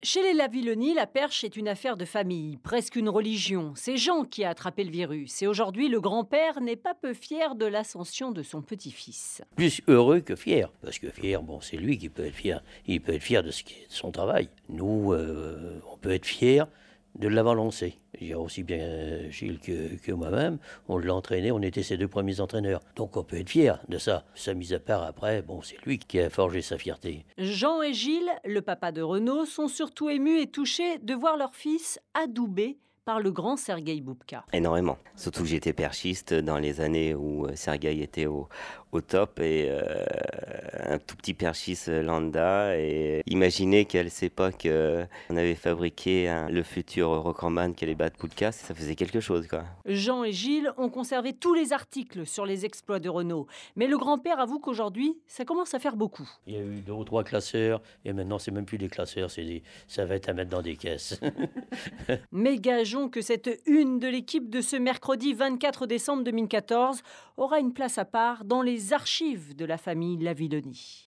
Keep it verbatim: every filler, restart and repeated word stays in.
Chez les Lavilloni, la perche est une affaire de famille, presque une religion. C'est Jean qui a attrapé le virus. Et aujourd'hui, le grand-père n'est pas peu fier de l'ascension de son petit-fils. Plus heureux que fier, parce que fier, bon, c'est lui qui peut être fier. Il peut être fier de, ce qui est de son travail. Nous, euh, on peut être fier de l'avoir lancé. Il y a aussi bien Gilles que, que moi-même, on l'a entraîné, on était ses deux premiers entraîneurs. Donc on peut être fier de ça. Ça, mis à part après, bon, c'est lui qui a forgé sa fierté. Jean et Gilles, le papa de Renaud, sont surtout émus et touchés de voir leur fils adoubé par le grand Sergueï Boubka. Énormément. Surtout que j'étais perchiste dans les années où euh, Sergueï était au, au top et euh, un tout petit perchiste lambda. Et imaginer qu'à cette époque, euh, on avait fabriqué un- le futur recordman qu'allait battre Boubka, ça faisait quelque chose, quoi. Jean et Gilles ont conservé tous les articles sur les exploits de Renaud. Mais le grand-père avoue qu'aujourd'hui, ça commence à faire beaucoup. Il y a eu deux ou trois classeurs, et maintenant, c'est même plus des classeurs, c'est des, ça va être à mettre dans des caisses. Mais gageons que cette une de l'équipe de ce mercredi vingt-quatre décembre deux mille quatorze aura une place à part dans les archives de la famille Lavilloni.